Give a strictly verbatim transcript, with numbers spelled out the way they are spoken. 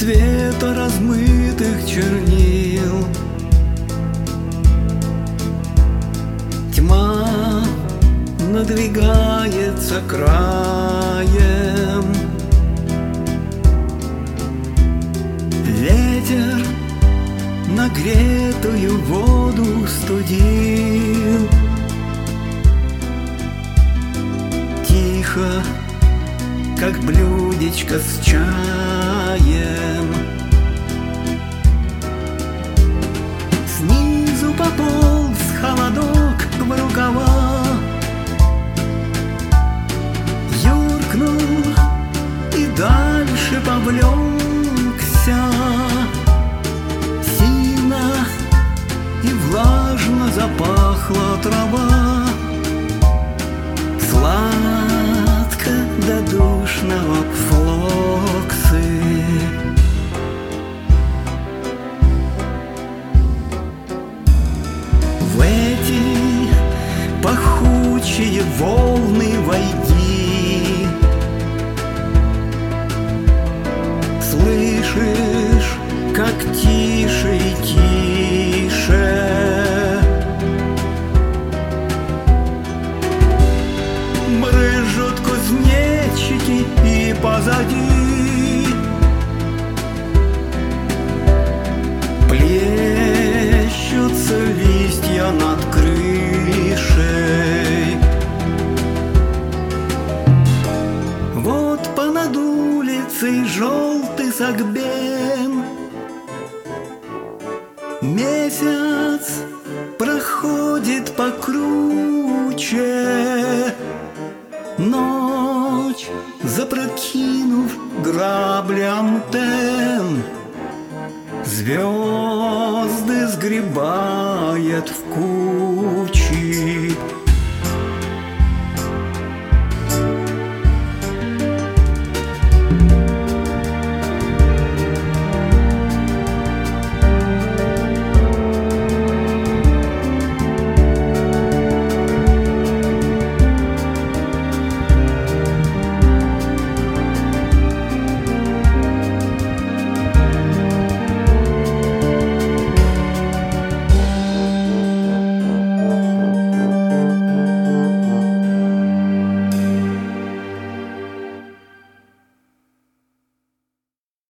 цвета размытых чернил. Тьма надвигается краем, ветер нагретую воду студил. Тихо, как блюдечко с чаем, снизу пополз холодок в рукава, юркнул и дальше повлекся. Сильно и влажно запахла трава, сладко до душного флоксы. В эти пахучие волны войди, слышишь, как тише и тише брызжут кузнечики, и позади плещутся листья над крышей. Вот понад улицей желтый согбен, месяц проходит покруче. Ночь, запрокинув грабли антенн, звезды сгребает в кучу.